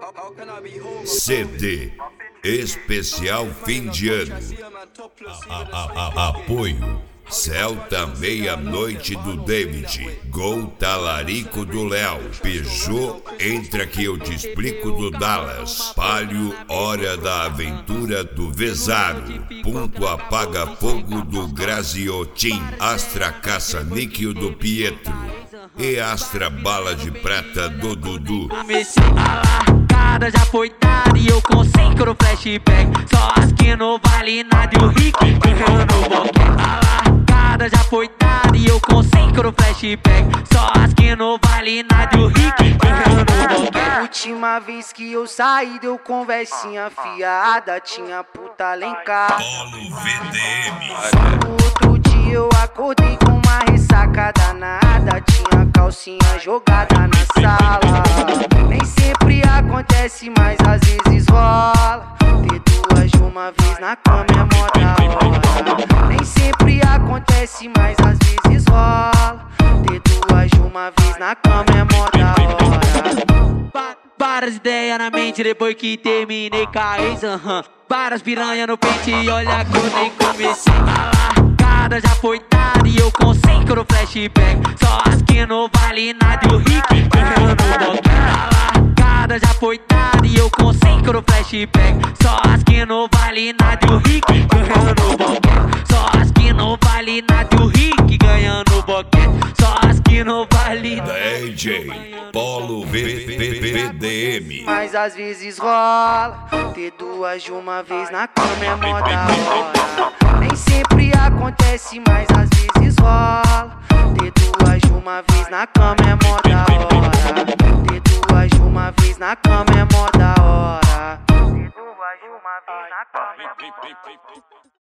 CD especial fim de ano. Apoio Celta Meia-Noite do David, Gol Talarico do Léo, Peugeot Entra Que Eu Te Explico do Dallas, Palio Hora da Aventura do Vezaro, Ponto Apaga Fogo do Graziotin, Astra Caça-Níquel do Pietro e Astra Bala de Prata do Dudu. Comecei a largada, já foi tarde e eu com 5 no flashback. Só as que não vale nada e o Rick ganhando o boquete. A largada já foi tarde e eu com 5 no flashback. Só as que não vale nada e o Rick ganhando o boquete. Última vez que eu saí deu conversinha fiada, tinha puta lá em casa. Polo VDM. No outro dia eu acordei com uma ressaca danada, tinha calcinha jogada na sala. Nem sempre acontece, mas às vezes rola. Ter duas de uma vez na cama é mó da hora. Nem sempre acontece, mas às vezes rola. Ter duas de uma vez na cama é mó da hora. Várias ideias na mente depois que terminei com a ex, várias piranha no pente e olha que eu nem comecei. A largada já foi tarde e eu com 5 no flashback. Só as que não vale nada e o Rick ganhando o boquete. A largada já foi tarde e eu com 5 no flashback. Só as que não vale nada e o Rick ganhando o boquete. Só as que não vale nada e o Rick ganhando o boquete. Só as que não vale nada. DJ Polo VDM. Mas às vezes rola. Ter duas de uma vez na cama é mó da hora. Nem sempre acontece, mas às vezes rola. Ter duas de uma vez na cama é mó da hora. Ter duas de uma vez na cama é mó da hora. Ter duas de uma vez na cama é mó da hora.